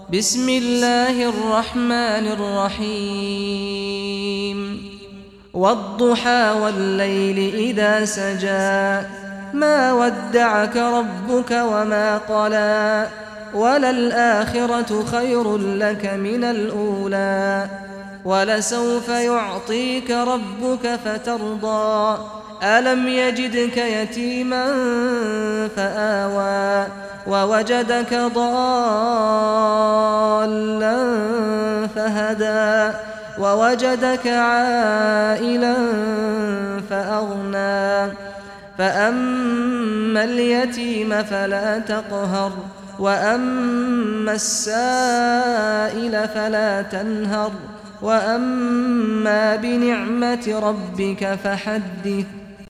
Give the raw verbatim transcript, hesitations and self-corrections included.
بسم الله الرحمن الرحيم والضحى والليل إذا سجى ما ودعك ربك وما قلى وللآخرة خير لك من الأولى ولسوف يعطيك ربك فترضى ألم يجدك يتيما فآوى ووجدك ضالا فهدى ووجدك عائلا فأغنى فأما اليتيم فلا تقهر وأما السائل فلا تنهر وأما بنعمة ربك فحدث